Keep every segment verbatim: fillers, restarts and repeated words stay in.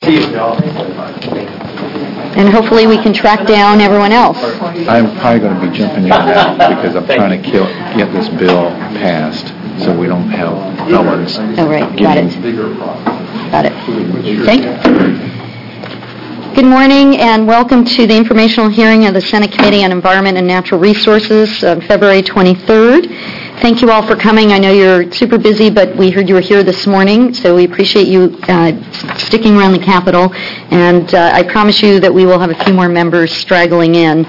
And hopefully we can track down everyone else. I'm probably going to be jumping in now because I'm trying to kill, get this bill passed so we don't have felons. Oh, right. Got it. Got it. Thank you. Good morning and welcome to the informational hearing of the Senate Committee on Environment and Natural Resources on February twenty-third. Thank you all for coming. I know you're super busy, but we heard you were here this morning, so we appreciate you uh, sticking around the Capitol. And uh, I promise you that we will have a few more members straggling in.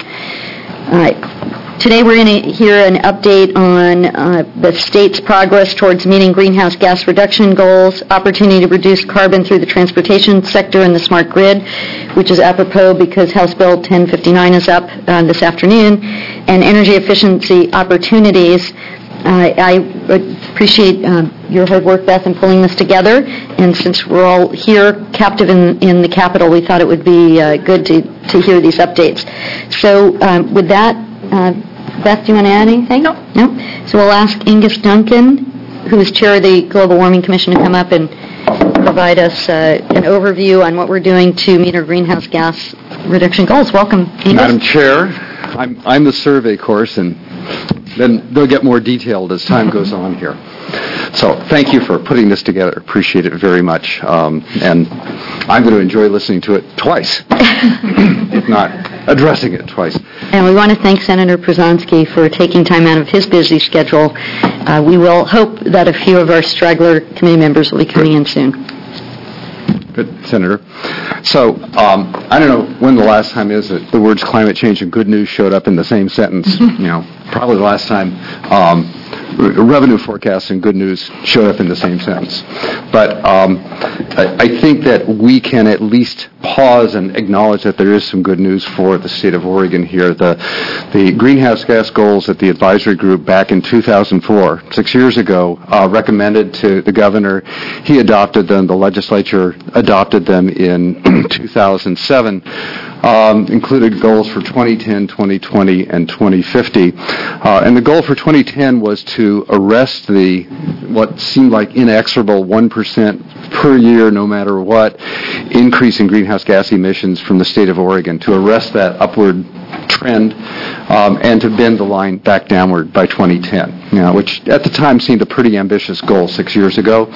Uh, today we're going to hear an update on uh, the state's progress towards meeting greenhouse gas reduction goals, opportunity to reduce carbon through the transportation sector and the smart grid, which is apropos because House Bill ten fifty-nine is up uh, this afternoon, and energy efficiency opportunities. Uh, I appreciate uh, your hard work, Beth, in pulling this together. And since we're all here captive in, in the Capitol, we thought it would be uh, good to, to hear these updates. So um, with that, uh, Beth, do you want to add anything? No. No? So we'll ask Angus Duncan, who is chair of the Global Warming Commission, to come up and provide us uh, an overview on what we're doing to meet our greenhouse gas reduction goals. Welcome, Angus. Madam Chair, I'm, I'm the survey course, and then they'll get more detailed as time goes on here. So thank you for putting this together. Appreciate it very much. Um, and I'm going to enjoy listening to it twice, if not addressing it twice. And we want to thank Senator Przanski for taking time out of his busy schedule. Uh, we will hope that a few of our straggler committee members will be coming in soon. Good, Senator. So, um, I don't know when the last time is that the words climate change and good news showed up in the same sentence. You know, probably the last time um, re- revenue forecasts and good news showed up in the same sentence. But um, I, I think that we can at least pause and acknowledge that there is some good news for the state of Oregon here. The, the greenhouse gas goals that the advisory group back in two thousand four, six years ago, uh, recommended to the governor. He adopted them. The legislature adopted them in two thousand seven. Um, included goals for twenty ten, twenty twenty, and twenty fifty. Uh, and the goal for twenty ten was to arrest the, what seemed like inexorable one percent per year, no matter what, increase in greenhouse gas emissions from the state of Oregon, to arrest that upward trend um, and to bend the line back downward by twenty ten, you know, which at the time seemed a pretty ambitious goal six years ago.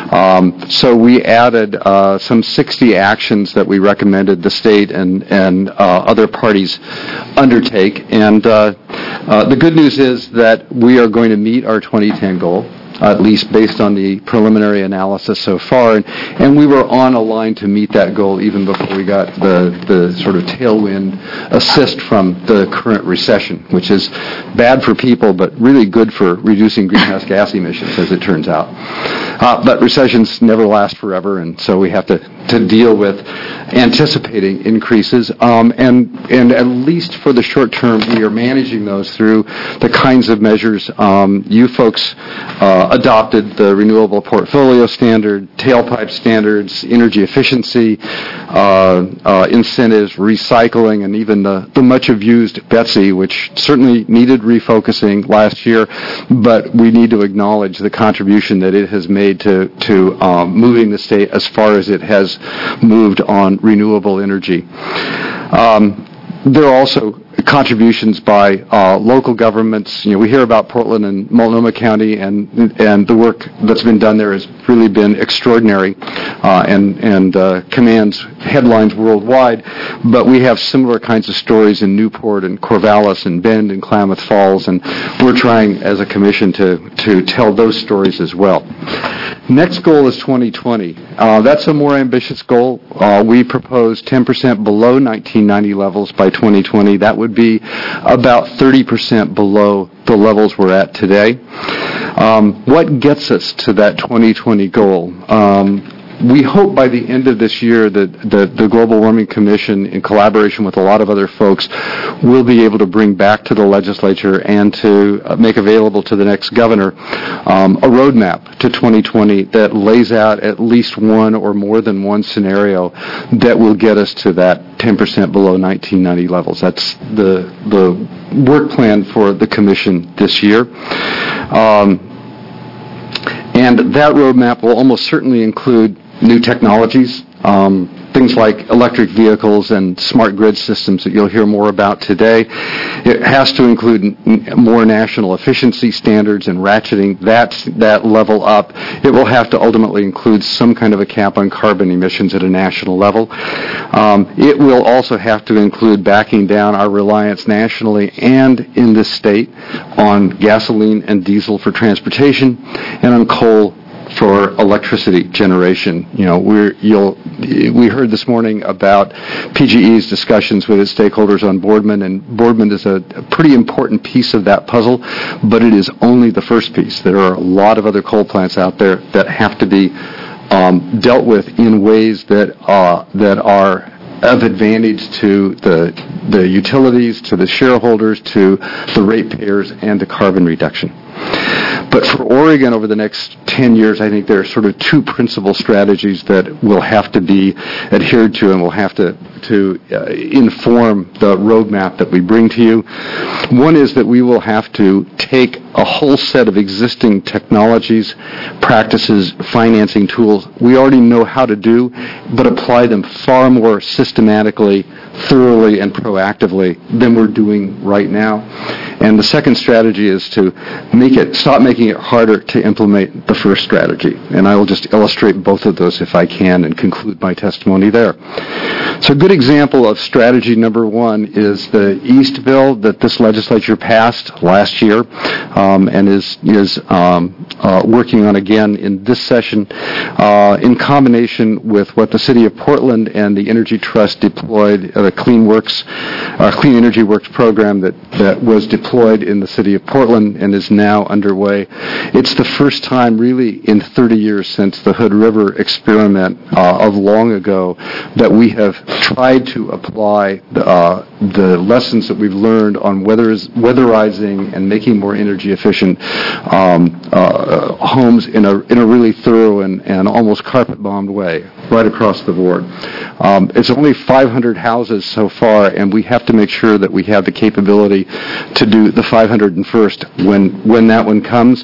Um, so we added uh, some sixty actions that we recommended the state and, and uh, other parties undertake. And uh, uh, the good news is that we are going to meet our twenty ten goal, at least based on the preliminary analysis so far. And, and we were on a line to meet that goal even before we got the, the sort of tailwind assist from the current recession, which is bad for people, but really good for reducing greenhouse gas emissions, as it turns out. Uh, but recessions never last forever, and so we have to, to deal with anticipating increases. Um, and, and at least for the short term, we are managing those through the kinds of measures um, you folks uh, adopted: the renewable portfolio standard, tailpipe standards, energy efficiency, uh, uh, incentives, recycling, and even the, the much-abused B E T S I, which certainly needed refocusing last year, but we need to acknowledge the contribution that it has made to, to um, moving the state as far as it has moved on renewable energy. Um, there are also contributions by uh, local governments. You know, we hear about Portland and Multnomah County, and and the work that's been done there has really been extraordinary, uh, and and uh, commands headlines worldwide. But we have similar kinds of stories in Newport and Corvallis and Bend and Klamath Falls, and we're trying as a commission to to tell those stories as well. Next goal is twenty twenty. Uh, that's a more ambitious goal. Uh, we propose ten percent below nineteen ninety levels by twenty twenty. That would be about thirty percent below the levels we're at today. Um, what gets us to that twenty twenty goal? Um, we hope by the end of this year that the, the Global Warming Commission, in collaboration with a lot of other folks, will be able to bring back to the legislature and to uh, make available to the next governor um, a roadmap to twenty twenty that lays out at least one or more than one scenario that will get us to that ten percent below nineteen ninety levels. That's the the work plan for the commission this year. Um, and that roadmap will almost certainly include new technologies. Um, things like electric vehicles and smart grid systems that you'll hear more about today. It has to include n- more national efficiency standards and ratcheting that, that level up. It will have to ultimately include some kind of a cap on carbon emissions at a national level. Um, it will also have to include backing down our reliance nationally and in this state on gasoline and diesel for transportation and on coal for electricity generation. You know, we're, you'll, we heard this morning about P G E's discussions with its stakeholders on Boardman, and Boardman is a, a pretty important piece of that puzzle, but it is only the first piece. There are a lot of other coal plants out there that have to be um, dealt with in ways that uh, that are of advantage to the the utilities, to the shareholders, to the ratepayers, and to carbon reduction. But for Oregon over the next ten years, I think there are sort of two principal strategies that will have to be adhered to and will have to, to uh, inform the roadmap that we bring to you. One is that we will have to take a whole set of existing technologies, practices, financing tools we already know how to do, but apply them far more systematically, thoroughly, and proactively than we're doing right now. And the second strategy is to make it, stop making it harder to implement the first strategy. And I will just illustrate both of those if I can and conclude my testimony there. So a good example of strategy number one is the East bill that this legislature passed last year um, and is, is um, uh, working on again in this session uh, in combination with what the City of Portland and the Energy Trust deployed, uh, the Clean Works, uh, Clean Energy Works program that, that was deployed in the City of Portland and is now underway. It's the first time really in thirty years since the Hood River experiment uh, of long ago that we have tried to apply the, uh, the lessons that we've learned on weathers, weatherizing and making more energy efficient um, uh, homes in a in a really thorough and, and almost carpet-bombed way right across the board. Um, it's only five hundred houses so far, and we have to make sure that we have the capability to do the five hundred first when when that one comes.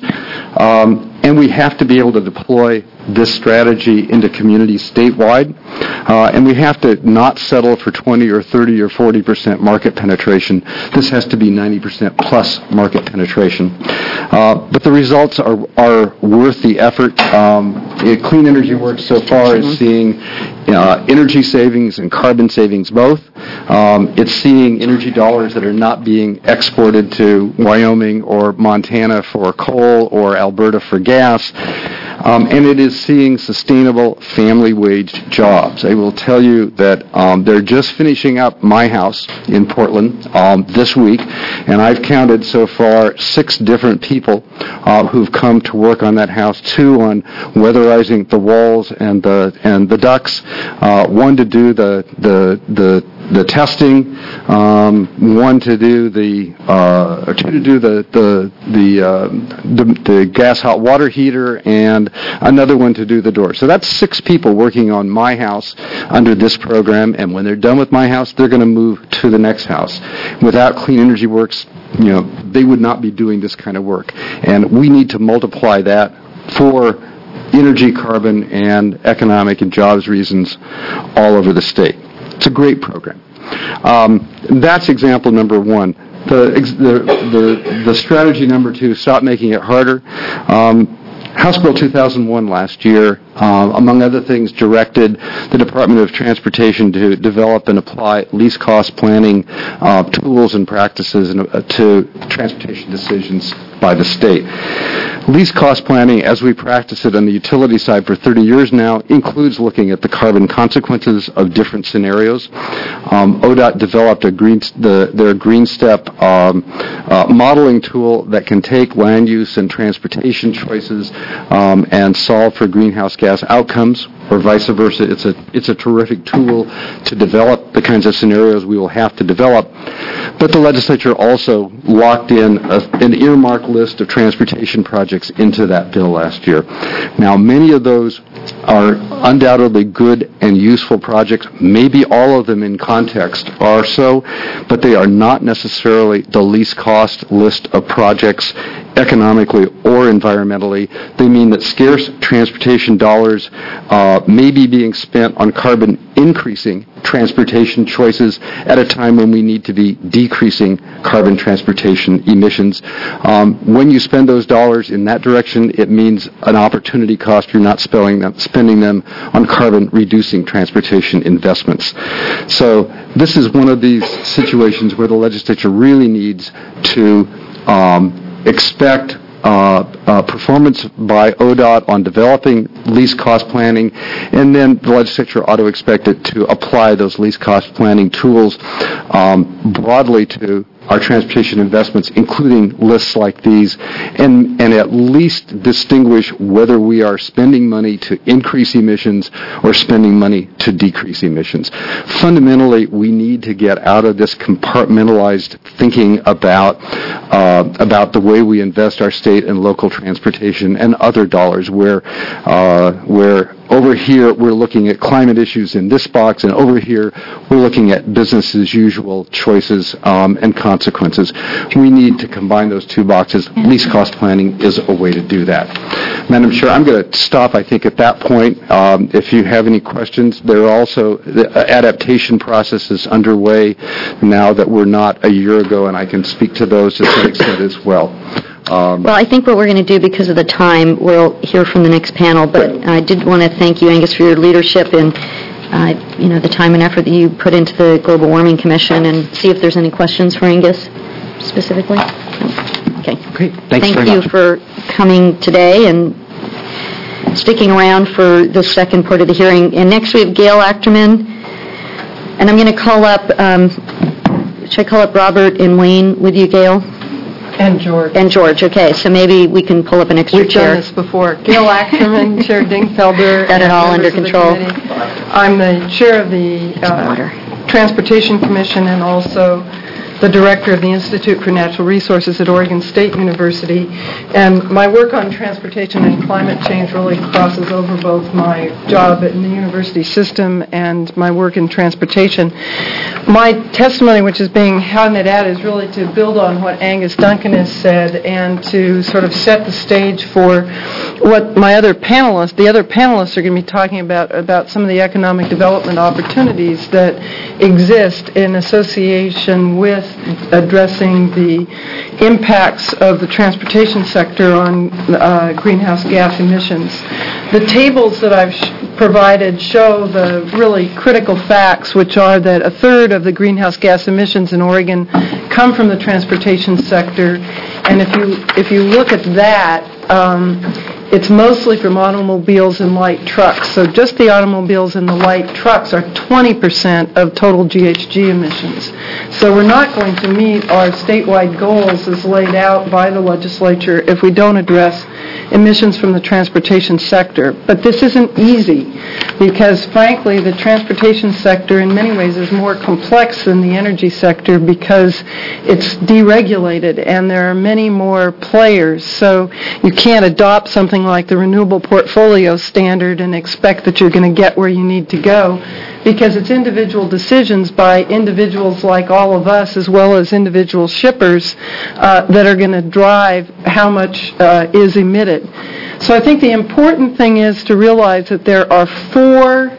Um, and we have to be able to deploy this strategy into communities statewide. Uh, and we have to not settle for twenty or thirty or forty percent market penetration. This has to be ninety percent plus market penetration. Uh, but the results are, are worth the effort. Um, Clean Energy Works so far is seeing uh, energy savings and carbon savings both. Um, it's seeing energy dollars that are not being exported to Wyoming or Montana for coal or Alberta for gas. Um, and it is seeing sustainable family wage jobs. I will tell you that um, they're just finishing up my house in Portland um, this week, and I've counted so far six different people uh, who've come to work on that house, two on weatherizing the walls and the and the ducts, uh, one to do the the the the testing, um, one to do the uh, or two to do the the the, uh, the the gas hot water heater, and another one to do the door. So that's six people working on my house under this program, and when they're done with my house, they're going to move to the next house. Without Clean Energy Works, you know, they would not be doing this kind of work, and we need to multiply that for energy, carbon, and economic and jobs reasons all over the state. It's a great program. Um, that's example number one. The, the the the strategy number two: stop making it harder. Um, House Bill two thousand one last year, uh, among other things, directed the Department of Transportation to develop and apply least cost planning uh, tools and practices in, uh, to transportation decisions by the state. Least cost planning, as we practice it on the utility side for thirty years now, includes looking at the carbon consequences of different scenarios. Um, O D O T developed a green, the, their Green Step um, uh, modeling tool that can take land use and transportation choices um, and solve for greenhouse gas outcomes, or vice versa. It's a it's a terrific tool to develop the kinds of scenarios we will have to develop. But the legislature also locked in a, an earmark list of transportation projects into that bill last year. Now, many of those are undoubtedly good and useful projects. Maybe all of them in context are so, but they are not necessarily the least cost list of projects economically or environmentally. They mean that scarce transportation dollars uh, may be being spent on carbon increasing transportation choices at a time when we need to be decreasing carbon transportation emissions. Um, when you spend those dollars in that direction, it means an opportunity cost. You're not spending them, spending them on carbon-reducing transportation investments. So this is one of these situations where the legislature really needs to um, expect Uh, uh, performance by O D O T on developing least cost planning, and then the legislature ought to expect it to apply those least cost planning tools um, broadly to our transportation investments, including lists like these, and, and at least distinguish whether we are spending money to increase emissions or spending money to decrease emissions. Fundamentally, we need to get out of this compartmentalized thinking about uh, about the way we invest our state and local transportation and other dollars, where uh, where over here we're looking at climate issues in this box, and over here we're looking at business as usual choices um, and consequences. We need to combine those two boxes. Least cost planning is a way to do that. Madam Chair, I'm going to stop, I think, at that point. Um, if you have any questions, there are also the adaptation processes underway now that were not a year ago, and I can speak to those to some extent as well. Um, well, I think what we're going to do, because of the time, we'll hear from the next panel, but I did want to thank you, Angus, for your leadership and uh, you know, the time and effort that you put into the Global Warming Commission, and see if there's any questions for Angus specifically. No? Okay. Great. Thanks Thank very you much. for coming today and sticking around for the second part of the hearing. And next we have Gail Achterman, and I'm going to call up, um, should I call up Robert and Wayne with you, Gail? And George. And George, okay. So maybe we can pull up an extra We've chair. done this before. Gail Achterman, Chair Dingfelder. Got it and all under members of the control. committee. I'm the chair of the uh, Transportation Commission and also the director of the Institute for Natural Resources at Oregon State University. And my work on transportation and climate change really crosses over both my job in the university system and my work in transportation. My testimony, which is being handed out, is really to build on what Angus Duncan has said and to sort of set the stage for what my other panelists, the other panelists are going to be talking about, about some of the economic development opportunities that exist in association with addressing the impacts of the transportation sector on uh, greenhouse gas emissions. The tables that I've sh- provided show the really critical facts, which are that a third of the greenhouse gas emissions in Oregon come from the transportation sector, and if you if you look at that, um, it's mostly from automobiles and light trucks. So just the automobiles and the light trucks are twenty percent of total G H G emissions. So we're not going to meet our statewide goals as laid out by the legislature if we don't address emissions from the transportation sector. But this isn't easy because, frankly, the transportation sector in many ways is more complex than the energy sector because it's deregulated and there are many more players. So you can't adopt something like the Renewable Portfolio Standard and expect that you're going to get where you need to go, because it's individual decisions by individuals like all of us as well as individual shippers uh, that are going to drive how much uh, is emitted. So I think the important thing is to realize that there are four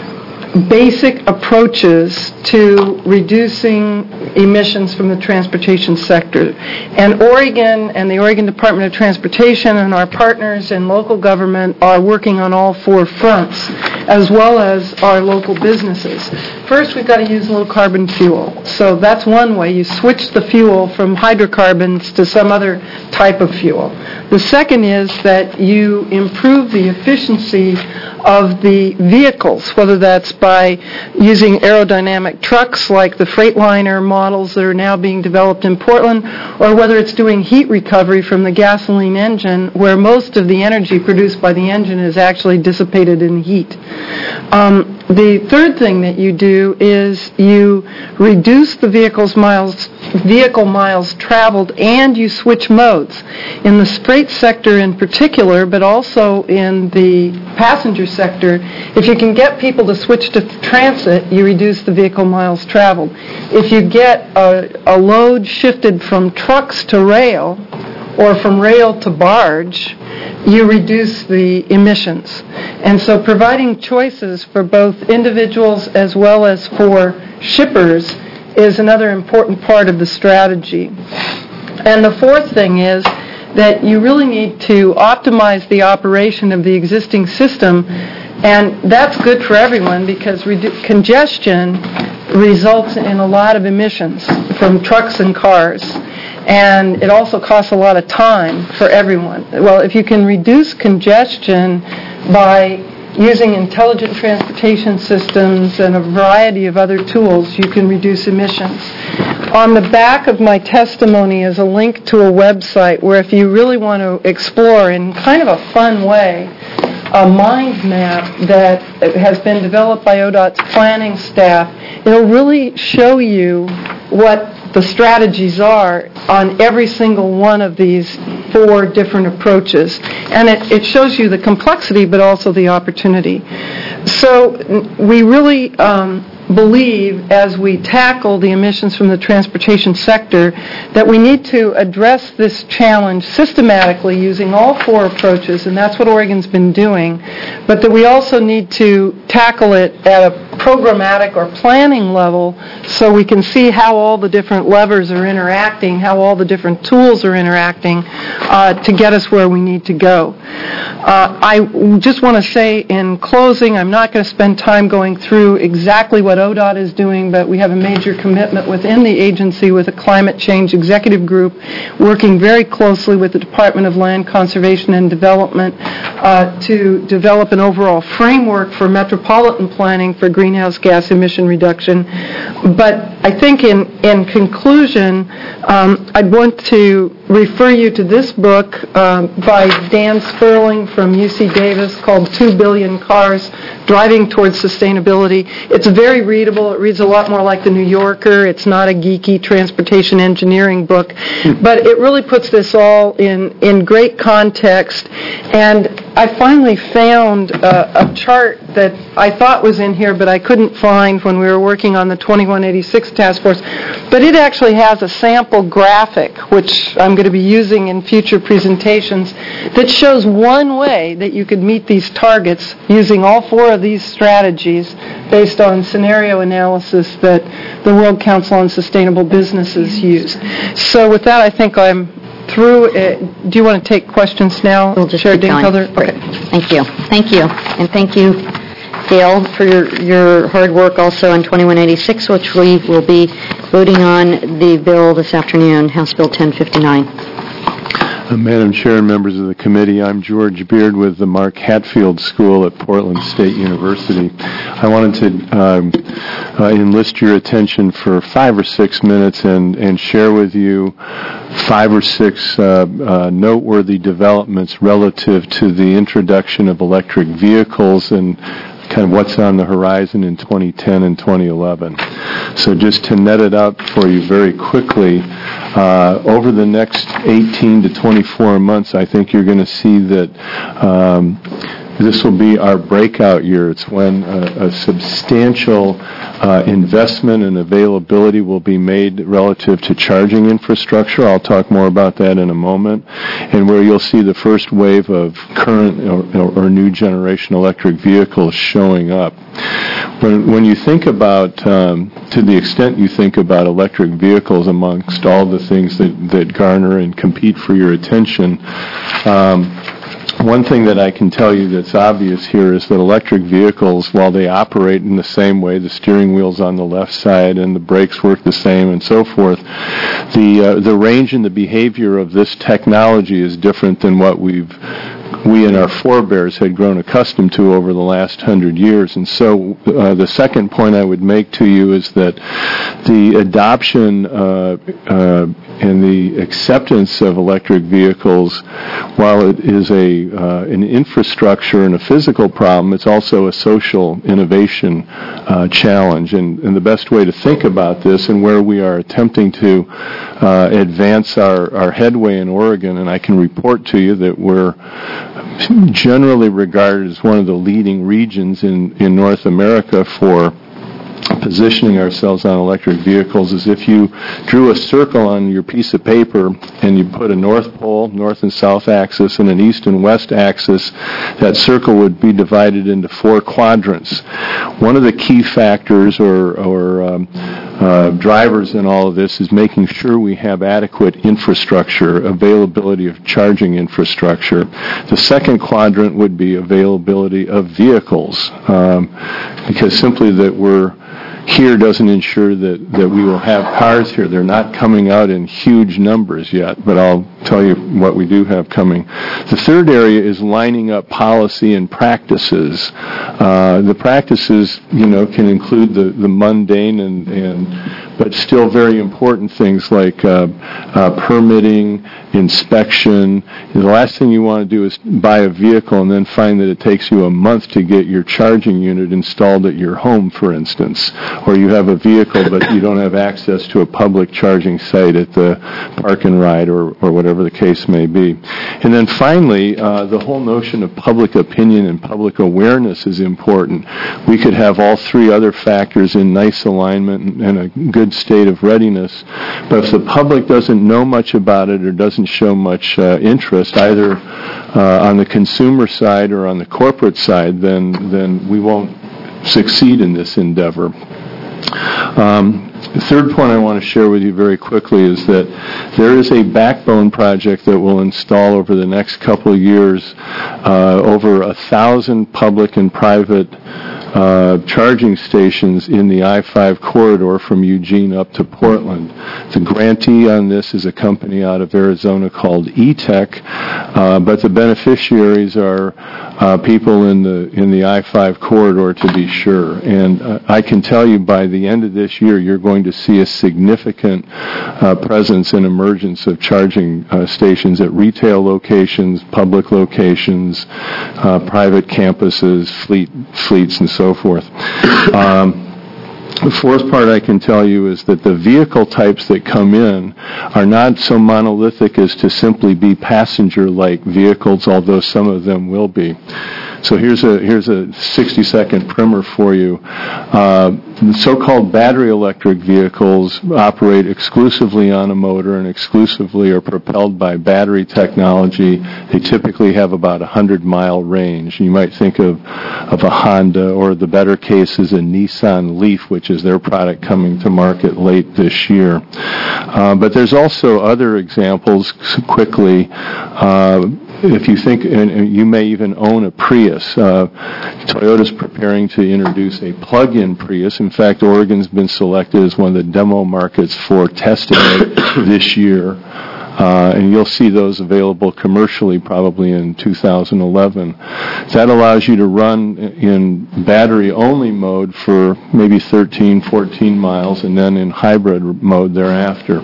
basic approaches to reducing emissions from the transportation sector. And Oregon and the Oregon Department of Transportation and our partners in local government are working on all four fronts, as well as our local businesses. First, we've got to use low carbon fuel. So that's one way. You switch the fuel from hydrocarbons to some other type of fuel. The second is that you improve the efficiency of the vehicles, whether that's by using aerodynamic trucks like the Freightliner models that are now being developed in Portland, or whether it's doing heat recovery from the gasoline engine, where most of the energy produced by the engine is actually dissipated in heat. Um, the third thing that you do is you reduce the vehicle's miles, vehicle miles traveled, and you switch modes. In the freight sector in particular, but also in the passenger sector, if you can get people to switch to transit, you reduce the vehicle miles traveled. If you get a, a load shifted from trucks to rail, or from rail to barge, you reduce the emissions. And so providing choices for both individuals as well as for shippers is another important part of the strategy. And the fourth thing is that you really need to optimize the operation of the existing system, and that's good for everyone because redu- congestion results in a lot of emissions from trucks and cars, and it also costs a lot of time for everyone. Well, if you can reduce congestion by using intelligent transportation systems and a variety of other tools, you can reduce emissions. On the back of my testimony is a link to a website where if you really want to explore in kind of a fun way a mind map that has been developed by O D O T's planning staff, it'll really show you what the strategies are on every single one of these four different approaches. And it, it shows you the complexity but also the opportunity. So we really um, believe as we tackle the emissions from the transportation sector that we need to address this challenge systematically using all four approaches, and that's what Oregon's been doing, but that we also need to tackle it at a programmatic or planning level so we can see how all the different levers are interacting, how all the different tools are interacting uh, to get us where we need to go. Uh, I just want to say in closing, I'm not going to spend time going through exactly what O D O T is doing, but we have a major commitment within the agency with a climate change executive group working very closely with the Department of Land Conservation and Development uh, to develop an overall framework for metropolitan planning for greenhouse gas emission reduction. But I think in, in conclusion, um, I'd want to refer you to this book um, by Dan Sperling from U C Davis called Two Billion Cars, Driving Towards Sustainability. It's very readable. It reads a lot more like The New Yorker. It's not a geeky transportation engineering book, but it really puts this all in, in great context. And I finally found uh, a chart that I thought was in here, but I couldn't find when we were working on the twenty-one eighty-six task force. But it actually has a sample graphic, which I'm going to be using in future presentations, that shows one way that you could meet these targets using all four of these strategies based on scenario analysis that the World Council on Sustainable Businesses used. So with that, I think I'm through. Uh, do you want to take questions now? We'll just Chair keep going. Dingfelder? Okay. Thank you. Thank you. And thank you, Gail, for your, your hard work also on twenty-one eighty-six, which we will be voting on the bill this afternoon, House Bill ten fifty-nine. Uh, Madam Chair and members of the committee, I'm George Beard with the Mark Hatfield School at Portland State University. I wanted to um, uh, enlist your attention for five or six minutes and, and share with you five or six uh, uh, noteworthy developments relative to the introduction of electric vehicles and kind of what's on the horizon in twenty ten and twenty eleven. So just to net it out for you very quickly, uh, over the next eighteen to twenty-four months, I think you're going to see that um, this will be our breakout year. It's when a, a substantial uh, investment and availability will be made relative to charging infrastructure. I'll talk more about that in a moment. And where you'll see the first wave of current or, or new generation electric vehicles showing up. When, when you think about, um, to the extent you think about electric vehicles amongst all the things that, that garner and compete for your attention, um, one thing that I can tell you that's obvious here is that electric vehicles, while they operate in the same way, the steering wheel's on the left side and the brakes work the same and so forth, the uh, the range and the behavior of this technology is different than what we've we and our forebears had grown accustomed to over the last hundred years. And so uh, the second point I would make to you is that the adoption uh, uh, and the acceptance of electric vehicles, while it is a uh, an infrastructure and a physical problem, it's also a social innovation uh, challenge. And, and the best way to think about this and where we are attempting to uh, advance our, our headway in Oregon, and I can report to you that we're generally regarded as one of the leading regions in, in North America for positioning ourselves on electric vehicles is if you drew a circle on your piece of paper and you put a north pole, north and south axis, and an east and west axis, that circle would be divided into four quadrants. One of the key factors or, or um, uh, drivers in all of this is making sure we have adequate infrastructure, availability of charging infrastructure. The second quadrant would be availability of vehicles, um, because simply that we're here doesn't ensure that, that we will have cars here. They're not coming out in huge numbers yet, but I'll tell you what we do have coming. The third area is lining up policy and practices. Uh, the practices, you know, can include the, the mundane and, and but still very important things like uh, uh, permitting, inspection. The last thing you want to do is buy a vehicle and then find that it takes you a month to get your charging unit installed at your home, for instance. Or you have a vehicle but you don't have access to a public charging site at the park and ride or, or whatever the case may be. And then finally, uh, the whole notion of public opinion and public awareness is important. We could have all three other factors in nice alignment and, and a good state of readiness, but if the public doesn't know much about it or doesn't show much uh, interest, either uh, on the consumer side or on the corporate side, then then we won't succeed in this endeavor. Um, the third point I want to share with you very quickly is that there is a backbone project that will install over the next couple of years uh, over a thousand public and private Uh, charging stations in the I five corridor from Eugene up to Portland. The grantee on this is a company out of Arizona called E-Tech, uh, but the beneficiaries are uh, people in the in the I five corridor, to be sure. And uh, I can tell you by the end of this year, you're going to see a significant uh, presence and emergence of charging uh, stations at retail locations, public locations, uh, private campuses, fleet fleets, and so forth. Um, The fourth part I can tell you is that the vehicle types that come in are not so monolithic as to simply be passenger-like vehicles, although some of them will be. So here's a here's a sixty-second primer for you. Uh, the so-called battery electric vehicles operate exclusively on a motor and exclusively are propelled by battery technology. They typically have about a hundred-mile range. You might think of, of a Honda, or the better case is a Nissan Leaf, which is their product coming to market late this year. Uh, but there's also other examples, quickly. Uh, If you think, and you may even own a Prius. Uh, Toyota's preparing to introduce a plug-in Prius. In fact, Oregon's been selected as one of the demo markets for testing it this year. Uh, and you'll see those available commercially probably in two thousand eleven. That allows you to run in battery-only mode for maybe thirteen, fourteen miles, and then in hybrid mode thereafter.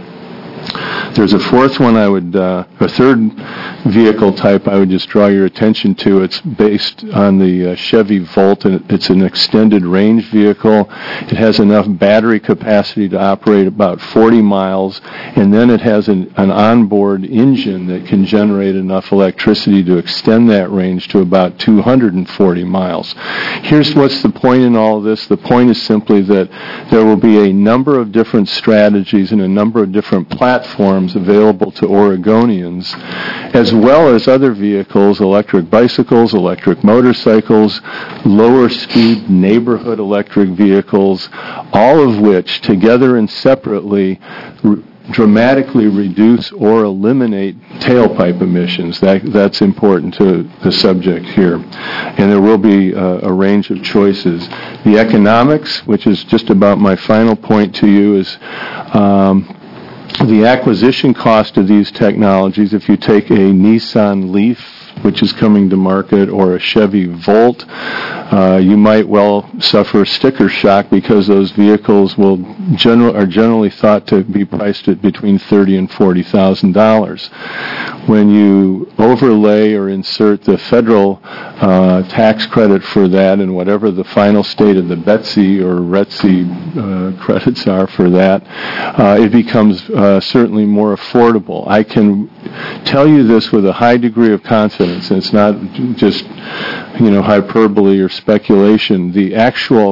There's a fourth one I would, uh, a third vehicle type I would just draw your attention to. It's based on the uh, Chevy Volt, and it's an extended range vehicle. It has enough battery capacity to operate about forty miles, and then it has an, an onboard engine that can generate enough electricity to extend that range to about two hundred forty miles. Here's what's the point in all of this. The point is simply that there will be a number of different strategies and a number of different platforms available to Oregonians, as well as other vehicles, electric bicycles, electric motorcycles, lower speed neighborhood electric vehicles, all of which, together and separately, re- dramatically reduce or eliminate tailpipe emissions. That, that's important to the subject here. And there will be uh, a range of choices. The economics, which is just about my final point to you, is um, the acquisition cost of these technologies. If you take a Nissan Leaf, which is coming to market, or a Chevy Volt, uh, you might well suffer sticker shock because those vehicles will general, are generally thought to be priced at between thirty thousand dollars and forty thousand dollars. When you overlay or insert the federal uh, tax credit for that, and whatever the final state of the Betsy or Retsy uh, credits are for that, uh, it becomes uh, certainly more affordable. I can tell you this with a high degree of confidence, and it's not just, you know, hyperbole or speculation. The actual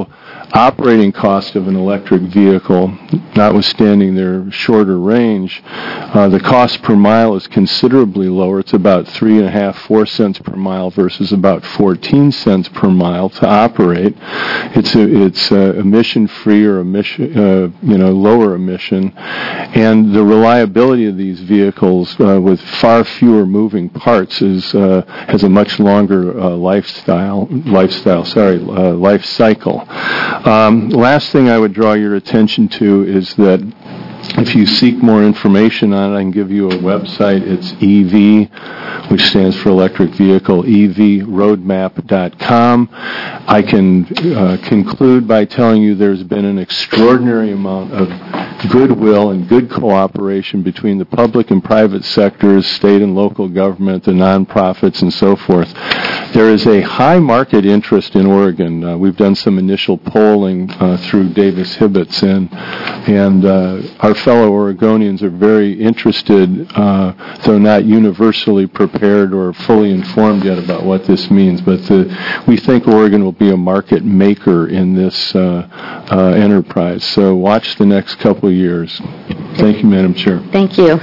operating cost of an electric vehicle, notwithstanding their shorter range, uh, the cost per mile is considerably lower. It's about three and a half, four cents per mile versus about fourteen cents per mile to operate. It's a, it's uh, emission-free or emission, uh, you know, lower emission, and the reliability of these vehicles uh, with far fewer moving parts is uh, has a much longer uh, lifestyle lifestyle sorry uh, life cycle. Um, last thing I would draw your attention to is that if you seek more information on it, I can give you a website. It's E V, which stands for electric vehicle, E V roadmap dot com. I can uh, conclude by telling you there's been an extraordinary amount of goodwill and good cooperation between the public and private sectors, state and local government, the nonprofits, and so forth. There is a high market interest in Oregon. Uh, we've done some initial polling uh, through Davis Hibbets, and and uh, our fellow Oregonians are very interested, uh, though not universally prepared or fully informed yet about what this means. But the, we think Oregon will be a market maker in this uh, uh, enterprise. So watch the next couple of years. Thank you, Madam Chair. Thank you.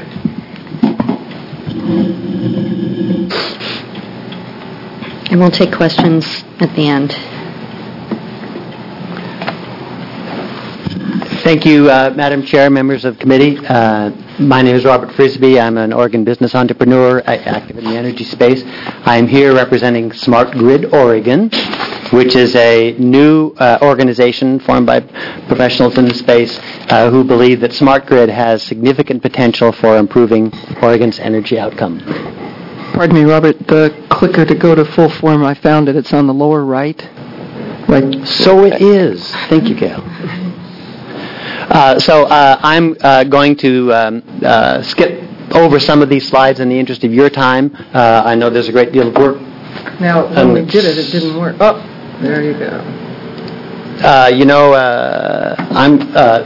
And we'll take questions at the end. Thank you, uh, Madam Chair, members of the committee. Uh, my name is Robert Frisbee. I'm an Oregon business entrepreneur active in the energy space. I'm here representing Smart Grid Oregon, which is a new uh, organization formed by professionals in the space uh, who believe that Smart Grid has significant potential for improving Oregon's energy outcome. Pardon me, Robert, the clicker to go to full form, I found it. It's on the lower right. Right. So it is. Thank you, Gail. Uh, so uh, I'm uh, going to um, uh, skip over some of these slides in the interest of your time. Uh, I know there's a great deal of work. Now, when um, we did it, it didn't work. Oh, there you go. Uh, you know, uh, I'm, uh,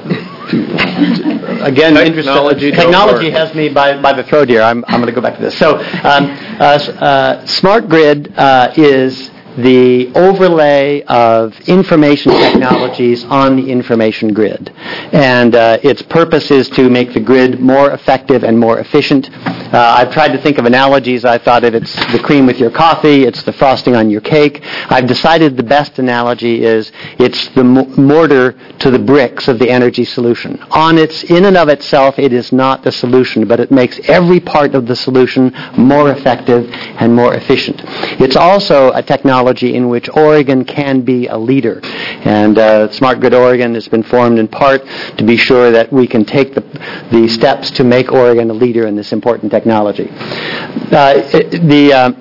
again, technology, interested. Technology has me by, by the throat here. I'm, I'm going to go back to this. So um, uh, uh, Smart Grid uh, is the overlay of information technologies on the information grid. And uh, its purpose is to make the grid more effective and more efficient. Uh, I've tried to think of analogies. I thought if it's the cream with your coffee, it's the frosting on your cake. I've decided the best analogy is it's the mortar to the bricks of the energy solution. On its, in and of itself, it is not the solution, but it makes every part of the solution more effective and more efficient. It's also a technology in which Oregon can be a leader. And uh, Smart Grid Oregon has been formed in part to be sure that we can take the, the steps to make Oregon a leader in this important technology. Uh, it, the, uh,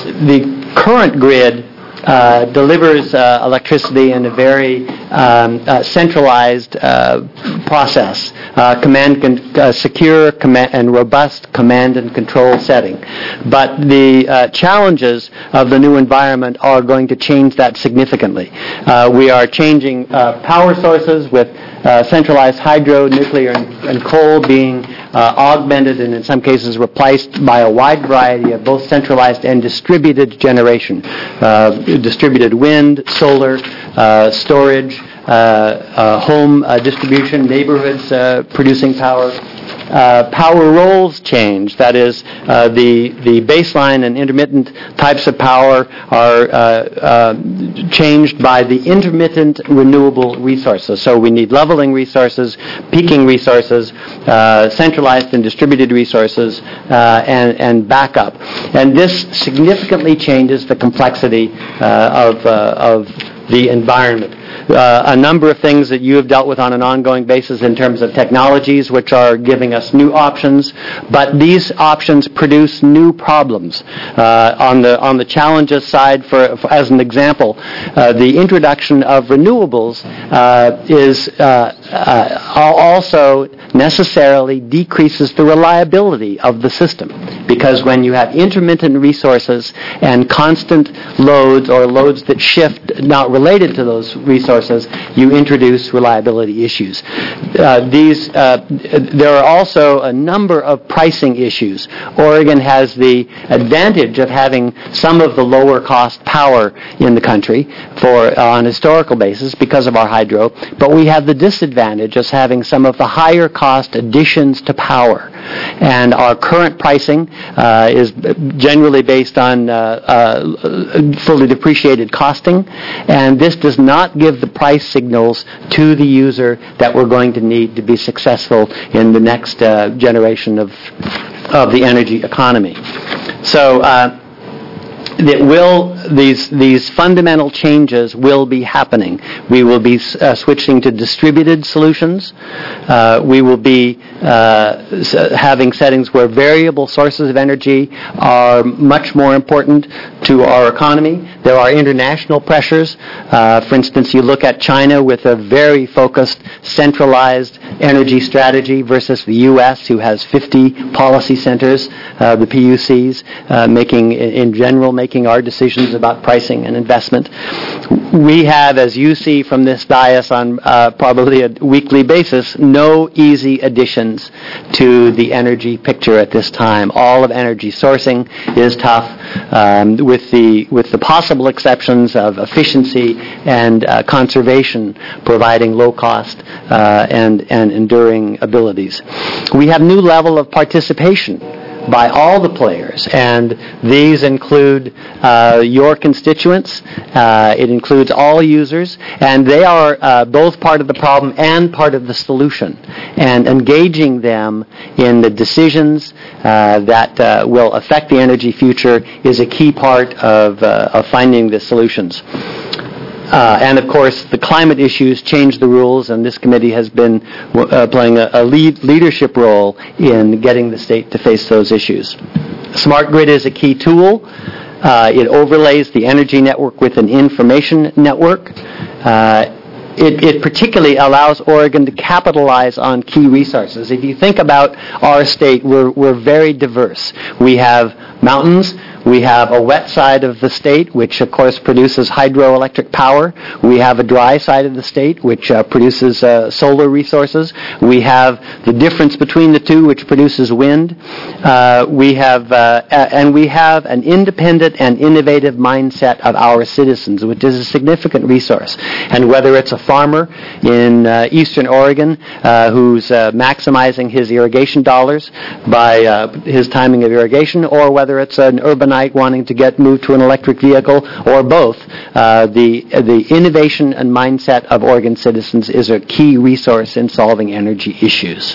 the current grid Uh, delivers uh, electricity in a very um, uh, centralized uh, process, uh, command, con- uh, secure command and robust command and control setting. But the uh, challenges of the new environment are going to change that significantly. Uh, we are changing uh, power sources with uh, centralized hydro, nuclear, and, and coal being uh, augmented and in some cases replaced by a wide variety of both centralized and distributed generation. Uh, distributed wind, solar, uh, storage, uh, uh, home uh, distribution, neighborhoods uh, producing power. Uh, power roles change. That is, uh, the the baseline and intermittent types of power are uh, uh, changed by the intermittent renewable resources. So we need leveling resources, peaking resources, uh, centralized and distributed resources, uh, and and backup. And this significantly changes the complexity uh, of uh, of the environment. Uh, a number of things that you have dealt with on an ongoing basis in terms of technologies which are giving us new options, but these options produce new problems. Uh, on the on the challenges side, for, for as an example, uh, the introduction of renewables uh, is uh, uh, also necessarily decreases the reliability of the system, because when you have intermittent resources and constant loads or loads that shift not related to those resources, resources, you introduce reliability issues. Uh, these, uh, there are also a number of pricing issues. Oregon has the advantage of having some of the lower cost power in the country for uh, on a historical basis because of our hydro, but we have the disadvantage of having some of the higher cost additions to power. And our current pricing uh, is generally based on uh, uh, fully depreciated costing, and this does not give the price signals to the user that we're going to need to be successful in the next uh, generation of of the energy economy. So uh, that will these these fundamental changes will be happening. We will be uh, switching to distributed solutions. Uh, we will be uh, having settings where variable sources of energy are much more important to our economy. There are international pressures. Uh, for instance, you look at China with a very focused, centralized energy strategy versus the U S, who has fifty policy centers, uh, the P U Cs, uh, making, in general, making our decisions about pricing and investment. We have, as you see from this dais on uh, probably a weekly basis, no easy additions to the energy picture at this time. All of energy sourcing is tough, um, with the with the possible exceptions of efficiency and uh, conservation providing low cost uh, and and enduring abilities. We have new level of participation by all the players, and these include uh, your constituents, uh, it includes all users, and they are uh, both part of the problem and part of the solution. And engaging them in the decisions uh, that uh, will affect the energy future is a key part of, uh, of finding the solutions. Uh, and, of course, the climate issues change the rules, and this committee has been uh, playing a, a lead leadership role in getting the state to face those issues. Smart grid is a key tool. Uh, it overlays the energy network with an information network. Uh, It, it particularly allows Oregon to capitalize on key resources. If you think about our state, we're, we're very diverse. We have mountains. We have a wet side of the state, which, of course, produces hydroelectric power. We have a dry side of the state, which uh, produces uh, solar resources. We have the difference between the two, which produces wind. Uh, we have, uh, and we have an independent and innovative mindset of our citizens, which is a significant resource. And whether it's a farmer in uh, eastern Oregon uh, who's uh, maximizing his irrigation dollars by uh, his timing of irrigation, or whether it's an urbanite wanting to get moved to an electric vehicle, or both, uh, the the innovation and mindset of Oregon citizens is a key resource in solving energy issues.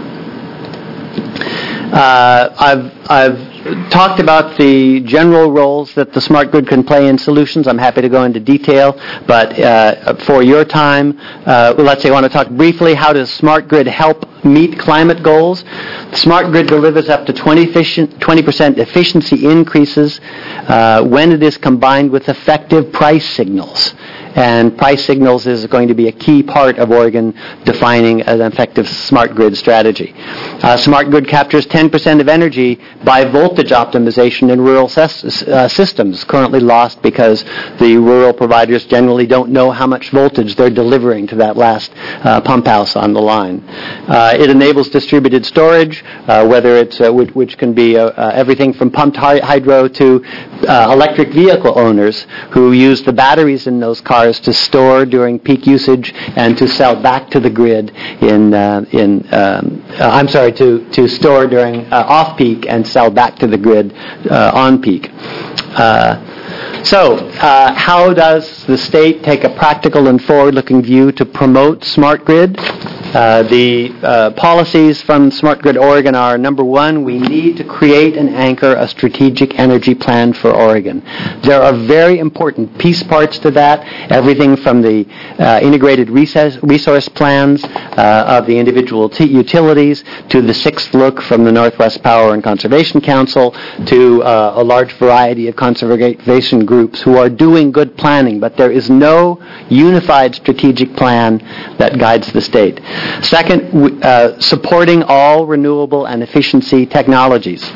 Uh, I've I've talked about the general roles that the smart grid can play in solutions. I'm happy to go into detail, but uh, for your time, uh, let's say I want to talk briefly, how does smart grid help meet climate goals? The smart grid delivers up to twenty percent efficiency increases uh, when it is combined with effective price signals. And price signals is going to be a key part of Oregon defining an effective smart grid strategy. Uh, smart grid captures ten percent of energy by voltage optimization in rural ses- uh, systems, currently lost because the rural providers generally don't know how much voltage they're delivering to that last uh, pump house on the line. Uh, it enables distributed storage, uh, whether it's uh, which, which can be uh, uh, everything from pumped hydro to uh, electric vehicle owners who use the batteries in those cars to store during peak usage and to sell back to the grid in uh, in um, uh, I'm sorry to to store during uh, off peak and sell back to the grid uh, on peak. Uh, So, uh, how does the state take a practical and forward-looking view to promote smart grid? Uh, the uh, policies from Smart Grid Oregon are, number one, we need to create and anchor a strategic energy plan for Oregon. There are very important piece parts to that, everything from the uh, integrated resource, resource plans uh, of the individual t- utilities to the sixth look from the Northwest Power and Conservation Council to uh, a large variety of conservation groups who are doing good planning, but there is no unified strategic plan that guides the state. Second, uh, supporting all renewable and efficiency technologies.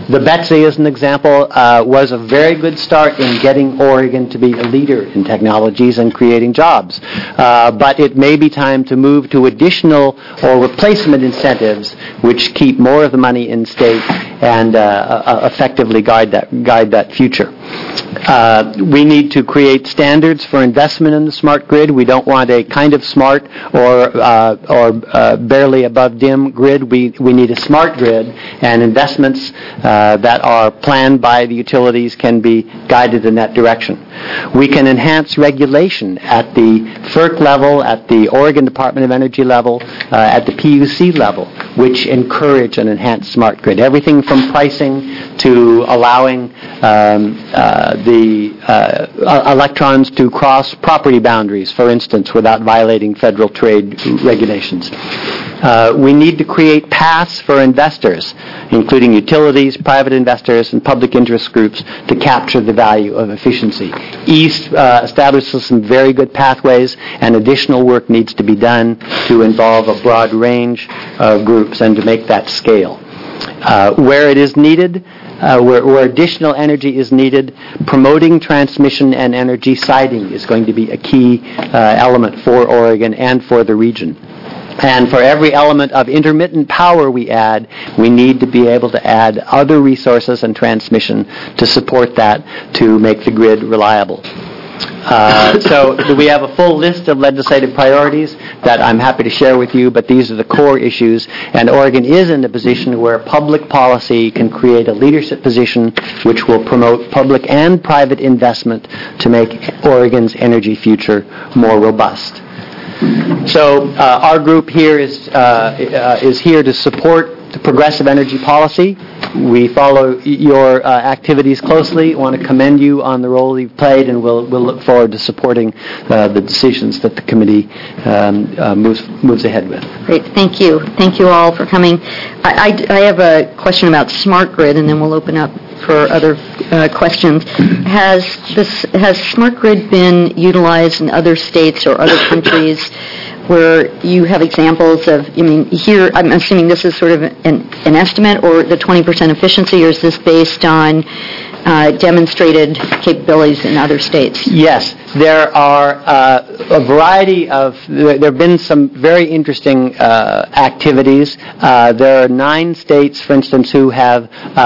the Betsy, as an example, uh, was a very good start in getting Oregon to be a leader in technologies and creating jobs. Uh, but it may be time to move to additional or replacement incentives which keep more of the money in state and uh, uh, effectively guide that, guide that future. Uh, we need to create standards for investment in the smart grid. We don't want a kind of smart or uh, or uh, barely above dim grid. We we need a smart grid, and investments uh, that are planned by the utilities can be guided in that direction. We can enhance regulation at the F E R C level, at the Oregon Department of Energy level, uh, at the P U C level, which encourage an enhanced smart grid. Everything from pricing to allowing um, uh, the uh, electrons to cross property boundaries, for instance, without violating federal trade regulations. Uh, we need to create paths for investors, including utilities, private investors, and public interest groups, to capture the value of efficiency. East uh, establishes some very good pathways, and additional work needs to be done to involve a broad range of groups and to make that scale. Uh, where it is needed, Uh, where, where additional energy is needed, promoting transmission and energy siting is going to be a key uh, element for Oregon and for the region. And for every element of intermittent power we add, we need to be able to add other resources and transmission to support that, to make the grid reliable. Uh, so we have a full list of legislative priorities that I'm happy to share with you, but these are the core issues, and Oregon is in a position where public policy can create a leadership position which will promote public and private investment to make Oregon's energy future more robust. So uh, our group here is, uh, uh, is here to support the progressive energy policy. We follow your uh, activities closely. I want to commend you on the role you've played, and we'll we'll look forward to supporting uh, the decisions that the committee um, uh, moves moves ahead with. Great, thank you. Thank you all for coming. I, I, I have a question about smart grid, and then we'll open up for other uh, questions. Has this has smart grid been utilized in other states or other countries where you have examples of, I mean, here, I'm assuming this is sort of an, an estimate, or the twenty percent efficiency, or is this based on uh, demonstrated capabilities in other states? Yes, there are uh, a variety of, there have been some very interesting uh, activities. Uh, there are nine states, for instance, who have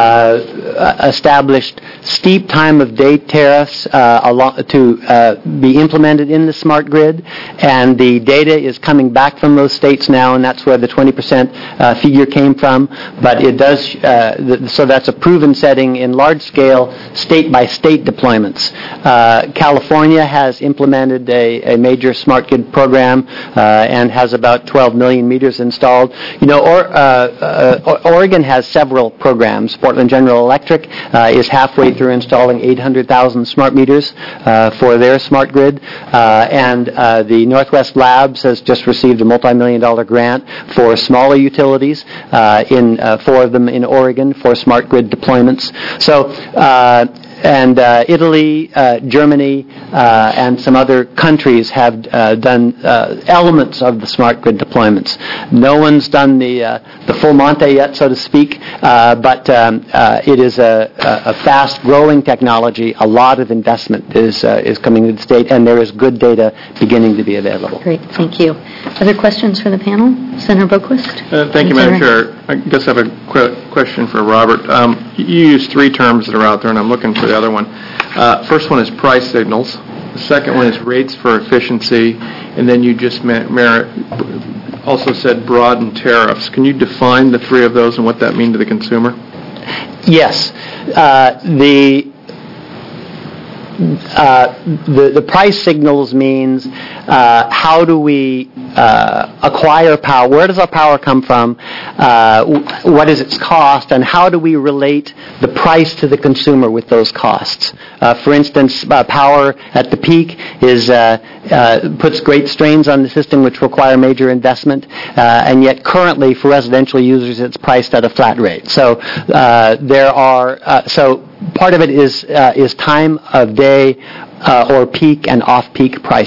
uh, established steep time of day tariffs uh, along, to uh, be implemented in the smart grid, and the data is coming back from those states now, and that's where the twenty percent uh, figure came from. But it does, uh, th- so that's a proven setting in large-scale state-by-state deployments. Uh, California has implemented a, a major smart grid program uh, and has about twelve million meters installed. You know, or, uh, uh, Oregon has several programs. Portland General Electric uh, is halfway through installing eight hundred thousand smart meters uh, for their smart grid, uh, and uh, the Northwest Labs has just received a multi-million dollar grant for smaller utilities, uh, in uh, four of them in Oregon, for smart grid deployments. So, uh, and uh, Italy, uh, Germany, uh, and some other countries have uh, done uh, elements of the smart grid deployments. No one's done the uh, the full Monte yet, so to speak, uh, but um, uh, it is a, a fast-growing technology. A lot of investment is uh, is coming to the state, and there is good data beginning to be available. Great, thank you. Other questions for the panel? Senator Boquist? Uh, thank you, Madam Chair. I guess I have a qu- question for Robert. Um, you use three terms that are out there, and I'm looking for the other one. Uh, first one is price signals. The second one is rates for efficiency, and then you just ma- mer- also said broadened tariffs. Can you define the three of those and what that means to the consumer? Yes. Uh, the Uh, the, the price signals means uh, how do we uh, acquire power? Where does our power come from? Uh, what is its cost? And how do we relate the price to the consumer with those costs? Uh, for instance, uh, power at the peak is uh, uh, puts great strains on the system, which require major investment, uh, and yet currently for residential users it's priced at a flat rate. So uh, there are uh, so. Part of it is uh, is time of day uh, or peak and off-peak pricing.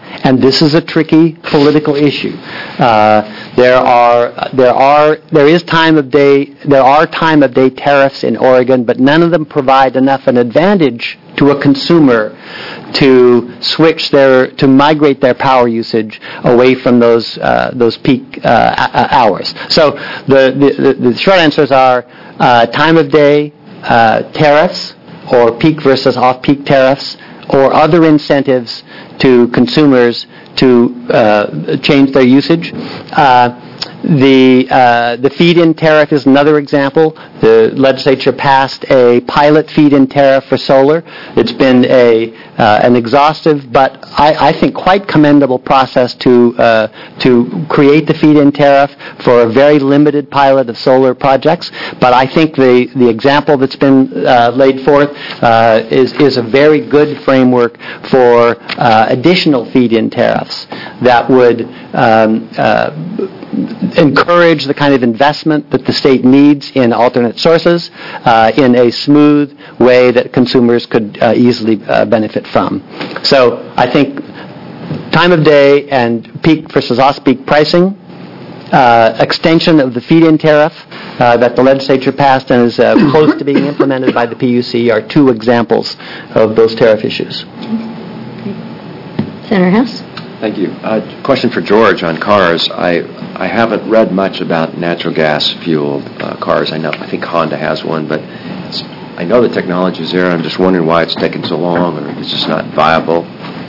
and this is a tricky political issue. Uh, there are there are there is time of day there are time of day tariffs in Oregon, but none of them provide enough an advantage to a consumer to switch their to migrate their power usage away from those uh, those peak uh, hours. So the, the the short answers are uh, time of day uh, tariffs, or peak versus off-peak tariffs, or other incentives to consumers to uh, change their usage. Uh, The uh, the feed-in tariff is another example. The legislature passed a pilot feed-in tariff for solar. It's been a uh, an exhaustive, but I, I think quite commendable process to uh, to create the feed-in tariff for a very limited pilot of solar projects. But I think the, the example that's been uh, laid forth uh, is is a very good framework for uh, additional feed-in tariffs that would um, uh, encourage the kind of investment that the state needs in alternate sources uh, in a smooth way that consumers could uh, easily uh, benefit from. So I think time of day and peak versus off-peak pricing, uh, extension of the feed-in tariff uh, that the legislature passed and is uh, close to being implemented by the P U C are two examples of those tariff issues. Senator Hess? Thank you. Uh, question for George on cars. I I haven't read much about natural gas fueled uh, cars. I know I think Honda has one, but it's, I know the technology is there. I'm just wondering why it's taken so long, or it's just not viable.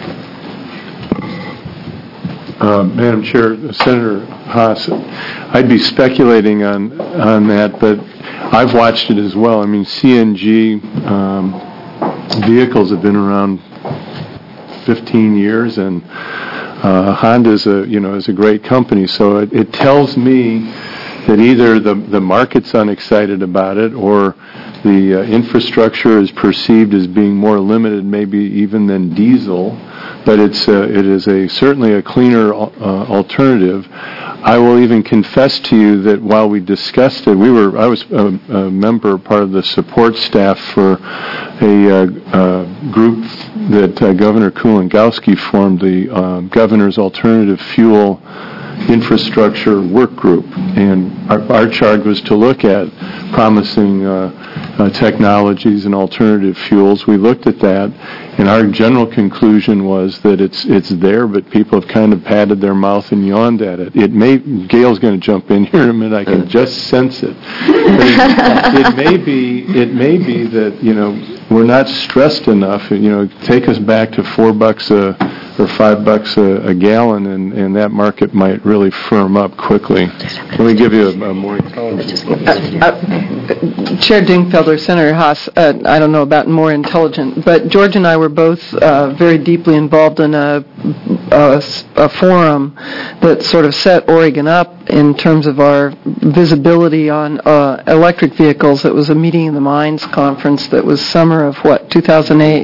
Uh, Madam Chair, Senator Haas, I'd be speculating on on that, but I've watched it as well. I mean, C N G um, vehicles have been around fifteen years, and uh, Honda is a you know is a great company. So it, it tells me that either the the market's unexcited about it, or the uh, infrastructure is perceived as being more limited, maybe even than diesel. But it's uh, it is a certainly a cleaner uh, alternative. I will even confess to you that while we discussed it, we were I was a, a member, part of the support staff for a uh, uh, group that uh, Governor Kulongoski formed, the uh, Governor's Alternative Fuel Infrastructure Work Group, and our, our charge was to look at promising uh, uh, technologies and alternative fuels. We looked at that, and our general conclusion was that it's it's there, but people have kind of patted their mouth and yawned at it. It may Gail's going to jump in here in a minute. I can just sense it. it. It may be it may be that you know we're not stressed enough. You know, take us back to four bucks a or five bucks a, a gallon, and, and that market might really firm up quickly. Let me give you a, a more intelligent. Uh, uh, Chair Dingfelder, Senator Haas, uh, I don't know about more intelligent, but George and I were both uh, very deeply involved in a, a, a forum that sort of set Oregon up in terms of our visibility on uh, electric vehicles. It was a Meeting of the Minds conference that was summer of, what, two thousand eight.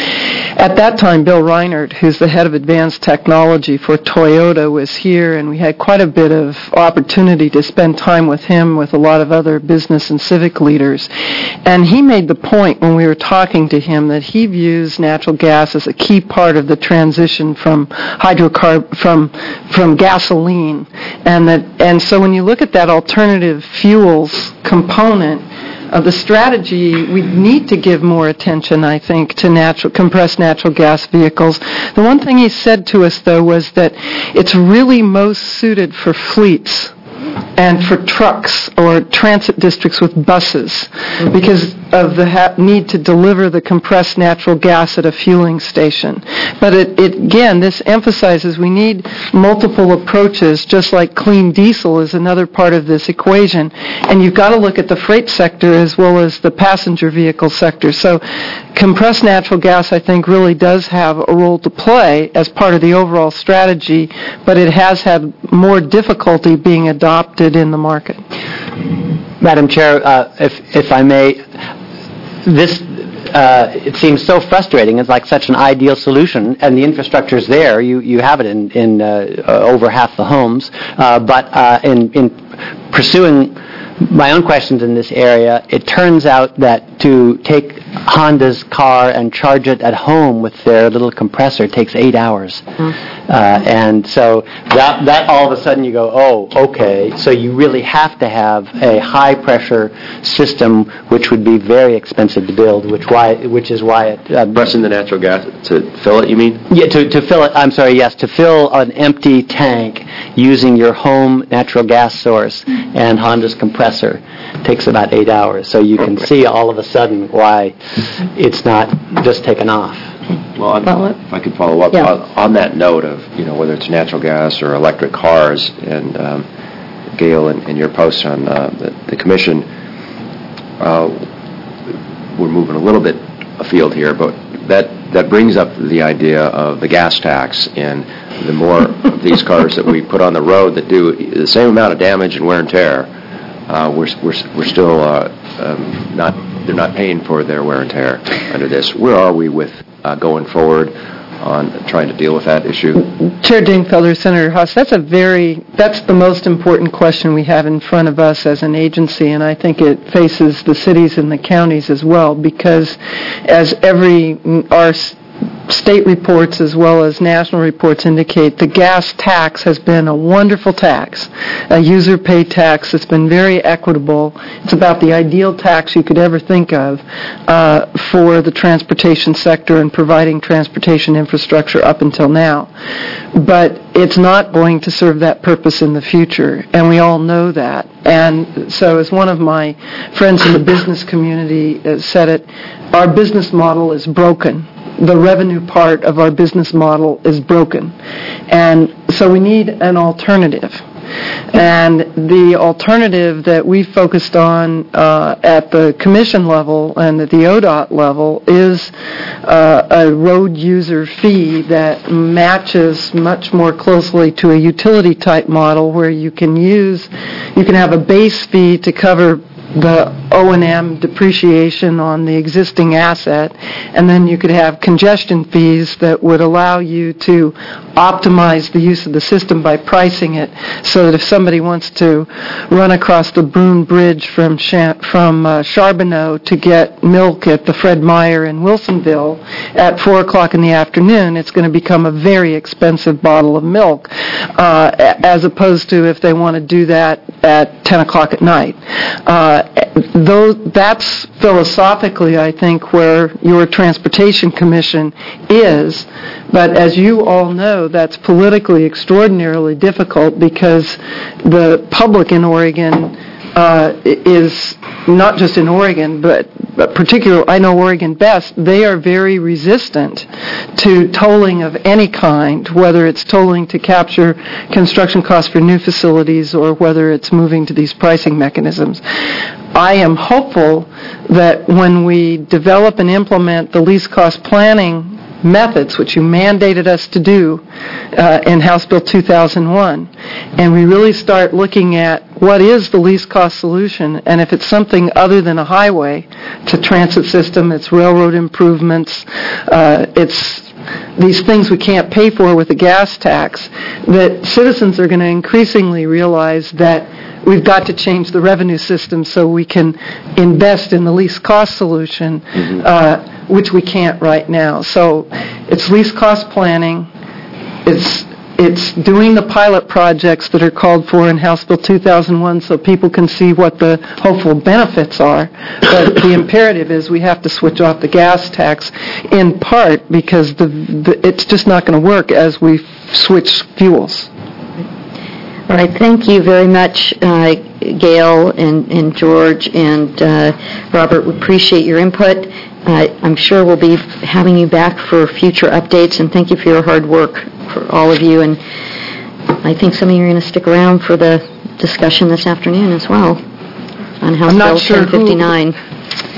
At that time, Bill Reinert, who's the head of advanced technology for Toyota, was here, and we had quite a bit of opportunity to spend time with him, with a lot of other business and civic leaders. And he made the point when we were talking to him that he views natural gas as a key part of the transition from hydrocarb from from gasoline, and that and so when you look at that alternative fuels component of the strategy, we need to give more attention, I think, to natural compressed natural gas vehicles. The one thing he said to us, though, was that it's really most suited for fleets and for trucks or transit districts with buses, because of the ha- need to deliver the compressed natural gas at a fueling station. But it, it again, this emphasizes we need multiple approaches, just like clean diesel is another part of this equation. And you've got to look at the freight sector as well as the passenger vehicle sector. So compressed natural gas, I think, really does have a role to play as part of the overall strategy, but it has had more difficulty being adopted in the market. Madam Chair, uh, if if I may, this uh, it seems so frustrating. It's like such an ideal solution, and the infrastructure's there. You you have it in in uh, uh, over half the homes, uh, but uh, in in pursuing my own questions in this area, it turns out that to take Honda's car and charge it at home with their little compressor takes eight hours. Mm. Uh, and so that, that all of a sudden you go, oh, okay, so you really have to have a high-pressure system, which would be very expensive to build, which why which is why it... Uh, Pressing the natural gas to fill it, you mean? Yeah, to, to fill it, I'm sorry, yes, to fill an empty tank using your home natural gas source and Honda's compressor takes about eight hours. So you can see all of a sudden why it's not just taken off. Well, on, if I could follow up Yeah. on, on that note of, you know, whether it's natural gas or electric cars, and um, Gail, and, and your post on uh, the, the commission, uh, we're moving a little bit afield here, but that that brings up the idea of the gas tax, and the more of these cars that we put on the road that do the same amount of damage and wear and tear, uh, we're we're we're still uh, um, not they're not paying for their wear and tear under this. Where are we with uh, going forward on trying to deal with that issue? Chair Dingfelder, Senator Haas, that's a very, that's the most important question we have in front of us as an agency, and I think it faces the cities and the counties as well, because as every, our state reports as well as national reports indicate, the gas tax has been a wonderful tax, a user pay tax that's been very equitable. It's about the ideal tax you could ever think of uh, for the transportation sector and providing transportation infrastructure up until now. But it's not going to serve that purpose in the future, and we all know that. And so as one of my friends in the business community uh, said it, our business model is broken. The revenue part of our business model is broken. And so we need an alternative. And the alternative that we focused on uh, at the commission level and at the O D O T level is uh, a road user fee that matches much more closely to a utility type model, where you can use, you can have a base fee to cover the O and M depreciation on the existing asset, and then you could have congestion fees that would allow you to optimize the use of the system by pricing it, so that if somebody wants to run across the Boone Bridge from Cha- from uh, Charbonneau to get milk at the Fred Meyer in Wilsonville at four o'clock in the afternoon, it's going to become a very expensive bottle of milk, uh, as opposed to if they want to do that at ten o'clock at night. Uh, though that's philosophically, I think, where your Transportation Commission is, but as you all know, that's politically extraordinarily difficult, because the public in Oregon uh, is, not just in Oregon, but, but particularly, I know Oregon best, they are very resistant to tolling of any kind, whether it's tolling to capture construction costs for new facilities or whether it's moving to these pricing mechanisms. I am hopeful that when we develop and implement the least cost planning methods, which you mandated us to do uh, in House Bill two thousand one, and we really start looking at what is the least cost solution, and if it's something other than a highway, it's a transit system, it's railroad improvements, uh, it's these things we can't pay for with a gas tax, that citizens are going to increasingly realize that we've got to change the revenue system so we can invest in the least cost solution, mm-hmm. uh, which we can't right now. So it's least cost planning. It's it's doing the pilot projects that are called for in House Bill two thousand one so people can see what the hopeful benefits are. But the imperative is we have to switch off the gas tax, in part because the, the it's just not going to work as we switch fuels. All right, thank you very much, uh, Gail and, and George and uh, Robert. We appreciate your input. Uh, I'm sure we'll be having you back for future updates, and thank you for your hard work, for all of you. And I think some of you are going to stick around for the discussion this afternoon as well on House Bill ten fifty-nine.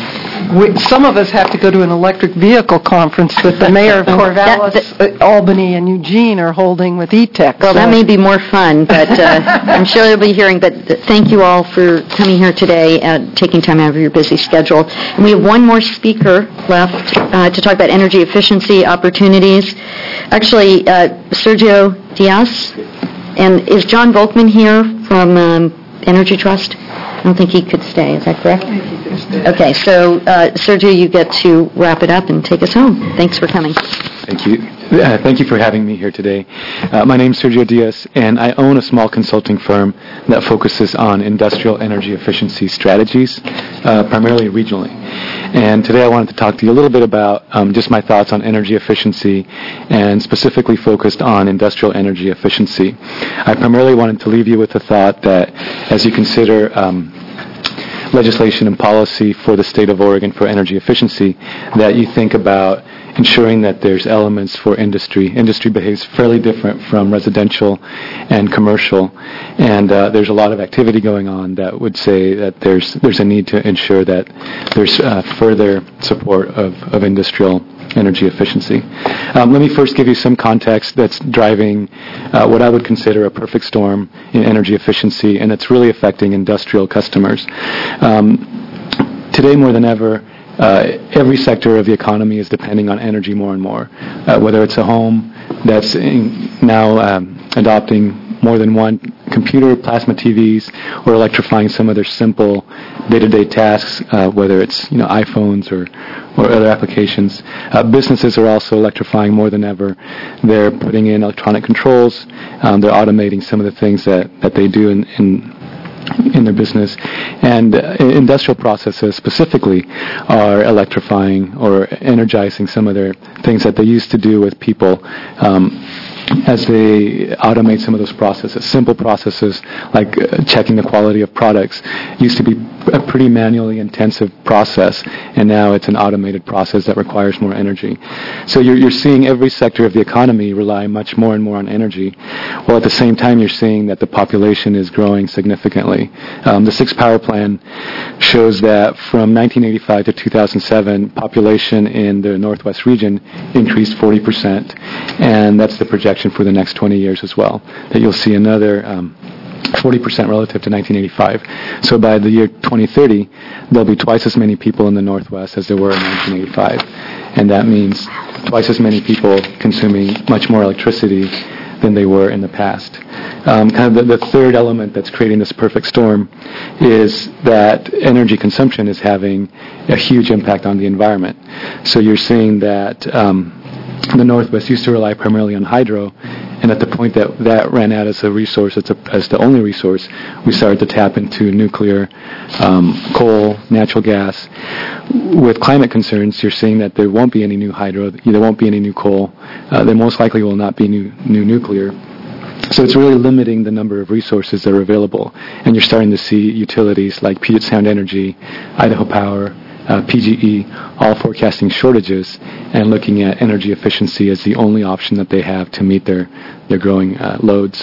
we, some of us have to go to an electric vehicle conference that the mayor of Corvallis, That- uh, Albany, and Eugene are holding with E T E C. Well, that so- may be more fun, but uh, I'm sure you'll be hearing. But th- thank you all for coming here today and taking time out of your busy schedule. And we have one more speaker left uh, to talk about energy efficiency opportunities. Actually, uh, Sergio Diaz. And is John Volkman here from um, Energy Trust? I don't think he could stay. Is that correct? Okay, so uh, Sergio, you get to wrap it up and take us home. Thanks for coming. Thank you. Uh, thank you for having me here today. Uh, my name is Sergio Diaz, and I own a small consulting firm that focuses on industrial energy efficiency strategies, uh, primarily regionally. And today I wanted to talk to you a little bit about um, just my thoughts on energy efficiency, and specifically focused on industrial energy efficiency. I primarily wanted to leave you with the thought that as you consider um, legislation and policy for the state of Oregon for energy efficiency, that you think about ensuring that there's elements for industry. Industry behaves fairly different from residential and commercial, and uh, there's a lot of activity going on that would say that there's there's a need to ensure that there's uh, further support of, of industrial energy efficiency. Um, let me first give you some context that's driving uh, what I would consider a perfect storm in energy efficiency, and it's really affecting industrial customers. Um, today more than ever, Uh, every sector of the economy is depending on energy more and more, uh, whether it's a home that's in now um, adopting more than one computer, plasma T Vs, or electrifying some of their simple day-to-day tasks, uh, whether it's you know iPhones or, or other applications. Uh, businesses are also electrifying more than ever. They're putting in electronic controls. Um, they're automating some of the things that, that they do in, in in their business, and uh, industrial processes specifically are electrifying or energizing some of their things that they used to do with people um, as they automate some of those processes. Simple processes like uh, checking the quality of products used to be a pretty manually intensive process, and now it's an automated process that requires more energy. So you're, you're seeing every sector of the economy rely much more and more on energy, while at the same time you're seeing that the population is growing significantly. Um, the Sixth Power Plan shows that from nineteen eighty-five to two thousand seven, population in the Northwest region increased forty percent, and that's the projection for the next twenty years as well, that you'll see another um, forty percent relative to nineteen eighty-five. So by the year twenty thirty, there'll be twice as many people in the Northwest as there were in nineteen eighty-five. And that means twice as many people consuming much more electricity than they were in the past. Um, kind of the, the third element that's creating this perfect storm is that energy consumption is having a huge impact on the environment. So you're seeing that um, the Northwest used to rely primarily on hydro, and at the point that that ran out as a resource, as, a, as the only resource, we started to tap into nuclear, um, coal, natural gas. With climate concerns, you're seeing that there won't be any new hydro, there won't be any new coal, uh, there most likely will not be new, new nuclear. So it's really limiting the number of resources that are available, and you're starting to see utilities like Puget Sound Energy, Idaho Power, Uh, P G E, all forecasting shortages and looking at energy efficiency as the only option that they have to meet their, their growing uh, loads.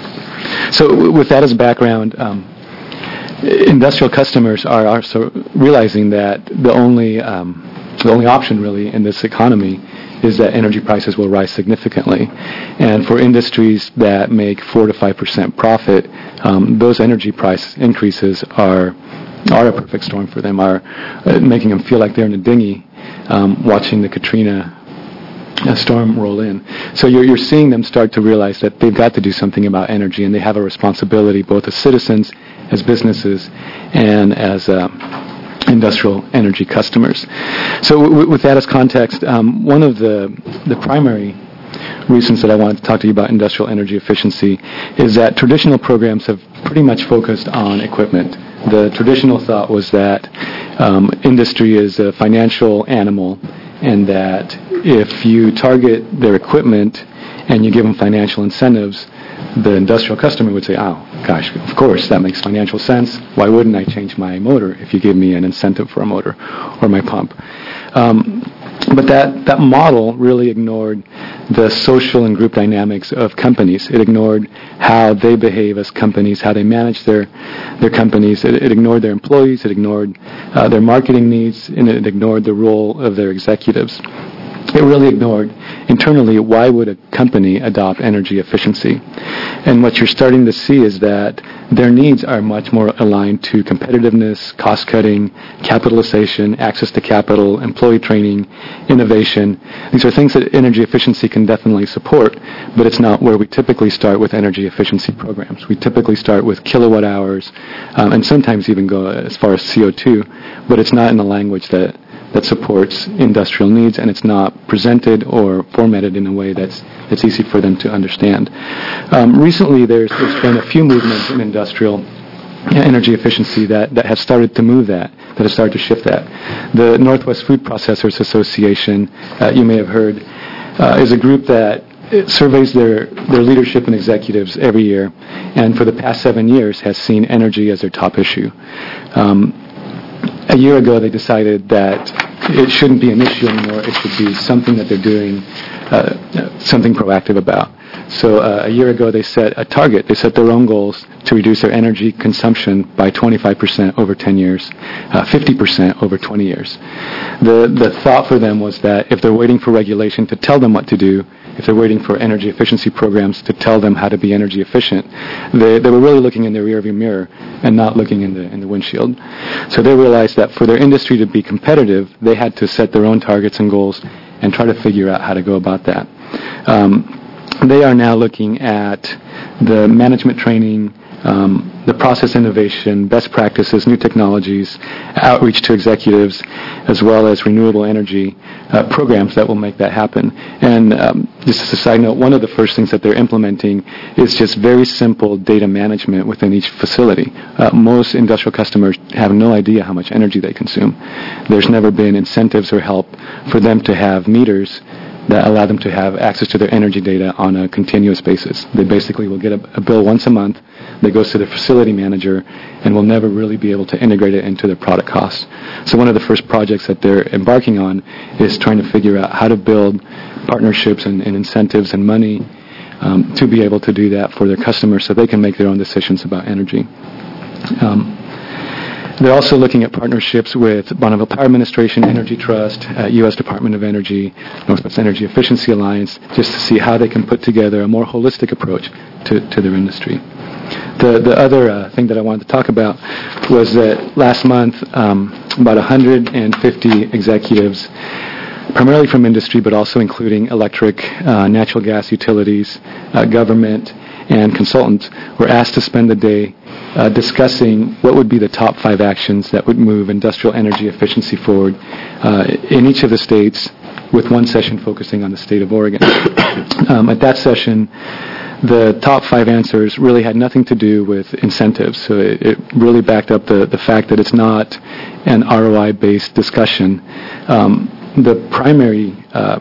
So w- with that as background, um, industrial customers are also realizing that the only, um, the only option really in this economy is that energy prices will rise significantly. And for industries that make four to five percent profit, um, those energy price increases are are a perfect storm for them, are uh, making them feel like they're in a dinghy um, watching the Katrina uh, storm roll in. So you're, you're seeing them start to realize that they've got to do something about energy, and they have a responsibility both as citizens, as businesses, and as uh, industrial energy customers. So w- with that as context, um, one of the, the primary reasons that I wanted to talk to you about industrial energy efficiency is that traditional programs have pretty much focused on equipment. The traditional thought was that um, industry is a financial animal, and that if you target their equipment and you give them financial incentives, the industrial customer would say, oh, gosh, of course, that makes financial sense. Why wouldn't I change my motor if you give me an incentive for a motor or my pump? Um, but that, that model really ignored the social and group dynamics of companies. It ignored how they behave as companies, how they manage their their companies. It, it ignored their employees. It ignored uh, their marketing needs, and it ignored the role of their executives. It really ignored internally why would a company adopt energy efficiency. And what you're starting to see is that their needs are much more aligned to competitiveness, cost-cutting, capitalization, access to capital, employee training, innovation. These are things that energy efficiency can definitely support, but it's not where we typically start with energy efficiency programs. We typically start with kilowatt hours, um, and sometimes even go as far as C O two, but it's not in the language that that supports industrial needs, and it's not presented or formatted in a way that's that's easy for them to understand. Um, recently, there's, there's been a few movements in industrial energy efficiency that, that have started to move that, that have started to shift that. The Northwest Food Processors Association, uh, you may have heard, uh, is a group that it surveys their, their leadership and executives every year, and for the past seven years has seen energy as their top issue. Um, A year ago, they decided that it shouldn't be an issue anymore. It should be something that they're doing, uh, something proactive about. So uh, a year ago, they set a target. They set their own goals to reduce their energy consumption by twenty-five percent over ten years, uh, fifty percent over twenty years. The, the thought for them was that if they're waiting for regulation to tell them what to do, if they're waiting for energy efficiency programs to tell them how to be energy efficient, they, they were really looking in their rearview mirror and not looking in the in the windshield. So they realized that for their industry to be competitive, they had to set their own targets and goals and try to figure out how to go about that. Um, they are now looking at the management training, um, the process innovation, best practices, new technologies, outreach to executives, as well as renewable energy uh, programs that will make that happen. And um, just as a side note, one of the first things that they're implementing is just very simple data management within each facility. Uh, most industrial customers have no idea how much energy they consume. There's never been incentives or help for them to have meters that allow them to have access to their energy data on a continuous basis. They basically will get a, a bill once a month that goes to the facility manager and will never really be able to integrate it into their product costs. So one of the first projects that they're embarking on is trying to figure out how to build partnerships and, and incentives and money um, to be able to do that for their customers so they can make their own decisions about energy. Um, They're also looking at partnerships with Bonneville Power Administration, Energy Trust, uh, U S Department of Energy, Northwest Energy Efficiency Alliance, just to see how they can put together a more holistic approach to, to their industry. The the other uh, thing that I wanted to talk about was that last month, um, about one hundred fifty executives, primarily from industry, but also including electric, uh, natural gas utilities, uh, government, and consultants, were asked to spend the day uh, discussing what would be the top five actions that would move industrial energy efficiency forward uh, in each of the states, with one session focusing on the state of Oregon. um, at that session, the top five answers really had nothing to do with incentives, so it, it really backed up the, the fact that it's not an R O I-based discussion. Um, the primary uh,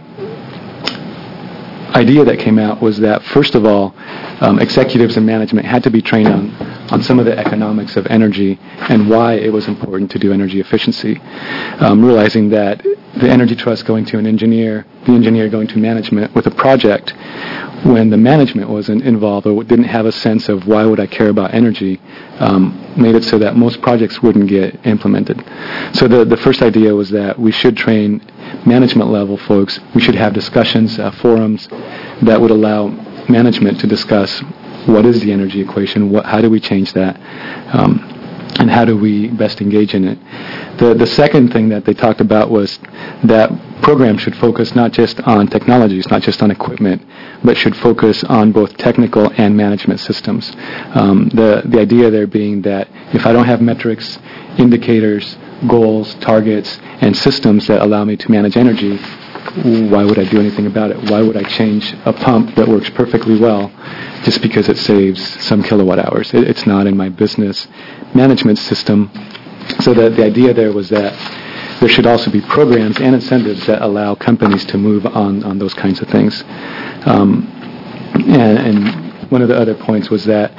idea that came out was that, first of all, um, executives and management had to be trained on, on some of the economics of energy and why it was important to do energy efficiency, um, realizing that the Energy Trust going to an engineer, the engineer going to management with a project, when the management wasn't involved or didn't have a sense of why would I care about energy, um, made it so that most projects wouldn't get implemented. So the, the first idea was that we should train management level folks. We should have discussions, uh, forums that would allow management to discuss what is the energy equation, what, how do we change that, um, and how do we best engage in it. The, the second thing that they talked about was that programs should focus not just on technologies, not just on equipment, but should focus on both technical and management systems. Um, the, the idea there being that if I don't have metrics, indicators, goals, targets, and systems that allow me to manage energy, why would I do anything about it? Why would I change a pump that works perfectly well just because it saves some kilowatt hours? It, it's not in my business management system. So the, the idea there was that there should also be programs and incentives that allow companies to move on, on those kinds of things. Um, and, and one of the other points was that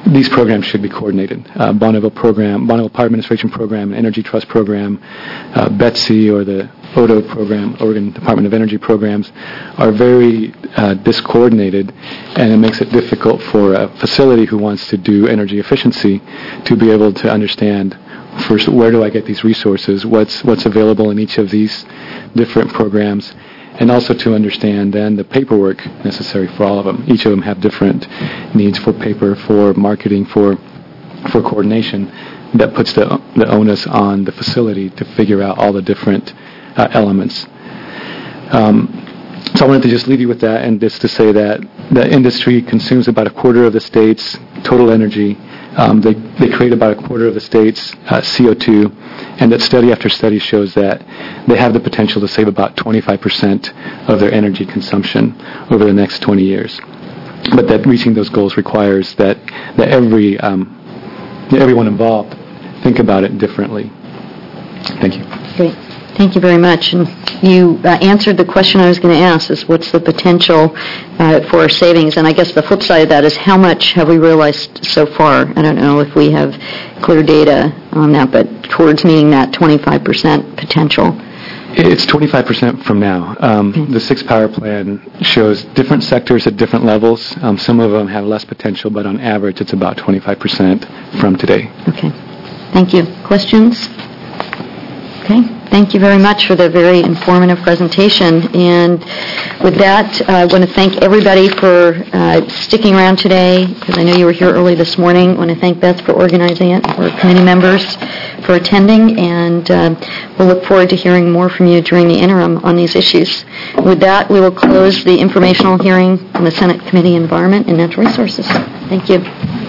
these programs should be coordinated. Uh, Bonneville program, Bonneville Power Administration program, Energy Trust program, uh, BETSI or the O D O program, Oregon Department of Energy programs, are very uh, discoordinated, and it makes it difficult for a facility who wants to do energy efficiency to be able to understand, first, where do I get these resources, what's what's available in each of these different programs, and also to understand then the paperwork necessary for all of them. Each of them have different needs for paper, for marketing, for for coordination. That puts the the onus on the facility to figure out all the different uh, elements. Um, so I wanted to just leave you with that, and just to say that the industry consumes about a quarter of the state's total energy. Um, they, they create about a quarter of the state's uh, C O two, and that study after study shows that they have the potential to save about twenty-five percent of their energy consumption over the next twenty years. But that reaching those goals requires that, that every um, everyone involved think about it differently. Thank you. Great. Thank you very much. And you uh, answered the question I was going to ask, is what's the potential uh, for savings? And I guess the flip side of that is how much have we realized so far? I don't know if we have clear data on that, but towards meeting that twenty-five percent potential. It's twenty-five percent from now. Um, okay. The Sixth Power Plan shows different sectors at different levels. Um, some of them have less potential, but on average it's about twenty-five percent from today. Okay. Thank you. Questions? Okay. Thank you very much for the very informative presentation. And with that, uh, I want to thank everybody for uh, sticking around today, because I know you were here early this morning. I want to thank Beth for organizing it, for committee members for attending, and uh, we'll look forward to hearing more from you during the interim on these issues. With that, we will close the informational hearing on the Senate Committee Environment and Natural Resources. Thank you.